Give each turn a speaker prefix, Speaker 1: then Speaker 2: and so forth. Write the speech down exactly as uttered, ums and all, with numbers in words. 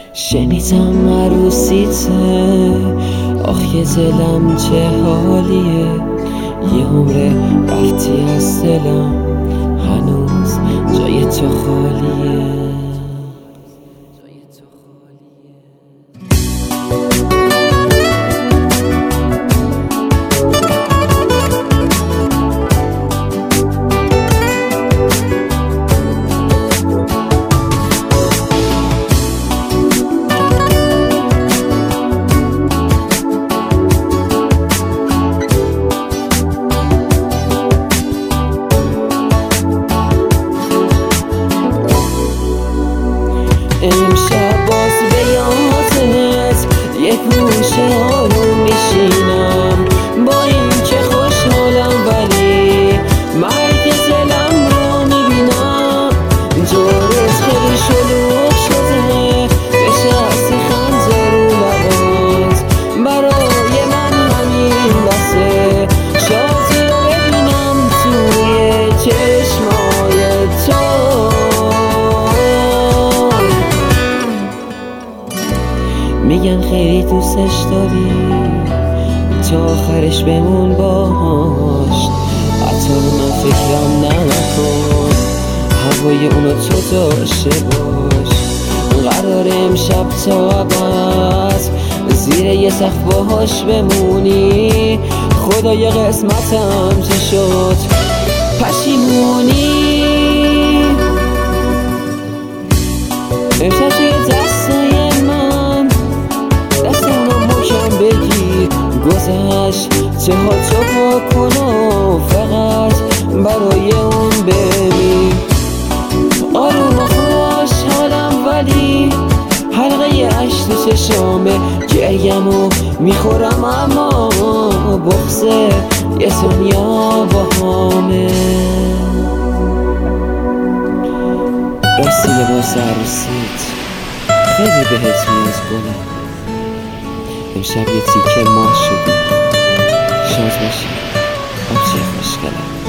Speaker 1: شنیدم عروسیته، آخ یه دلم چه حالیه. یه عمره رفتی از دلم، هنوز جای تو خالیه. امشب باز به یادت یه گوشه آروم میشینم، با این که خوشحالم ولی مرگ دلم رو میبینم. جورت خیلی شلوغ شده، نشستی خنده رو لبات، برای من همین بسه شادی رو ببینم توی چشمای تو. میگن خیلی دوستش داری، تا آخرش بمون باهاش. حتی رو من فکرم نکن، هوای اونو تو داشته باش. قرار امشب تا عباس زیر یه سقف باهاش بمونی. خدای قسمتم چه شد پشیمونی. امشب توی دستای من دست اونو محکم بگیر، گذشت چه ها تو بکن و فقط برای اون بمیر. آروم و خوشحالم ولی حلقه عشق تو چشامه، گریمو میخورم اما بغض یه دنیا باهامه. راستی لباس عروسیت خیلی بهت میزبونه، امشب یه تیکه ماه شدی. شاد باشی آبجی خوشگلم.